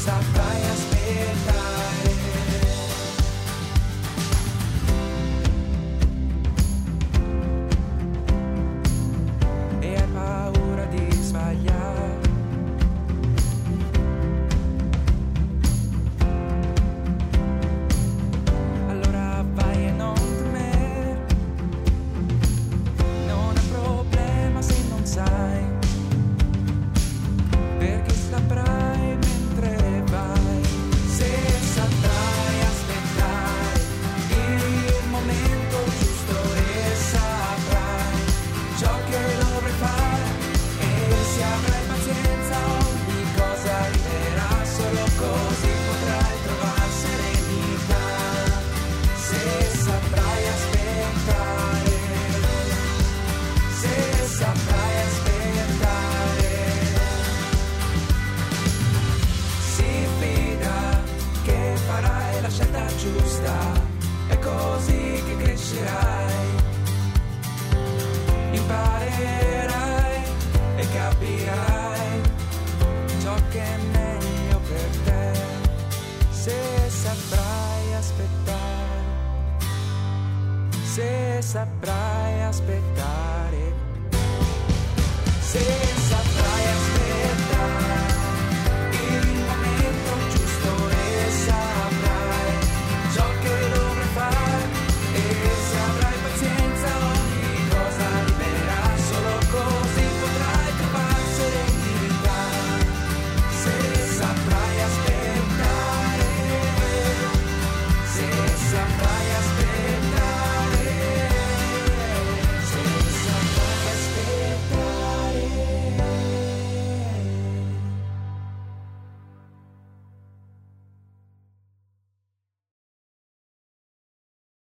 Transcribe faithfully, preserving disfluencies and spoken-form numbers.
saprai aspettare. E hai paura di sbagliare, allora vai e non temere, non è problema se non sai, perché saprai mentre vai. Se saprai aspettare il momento giusto e saprai ciò che dovrai fare, e se avrai pazienza ogni cosa arriverà, solo così potrai trovare serenità. Se saprai aspettare, se saprai aspettare, si fida che farai la scelta giusta, è così che crescerai, imparerai e capirai ciò che è meglio per te, se saprai aspettare, se saprai aspettare, se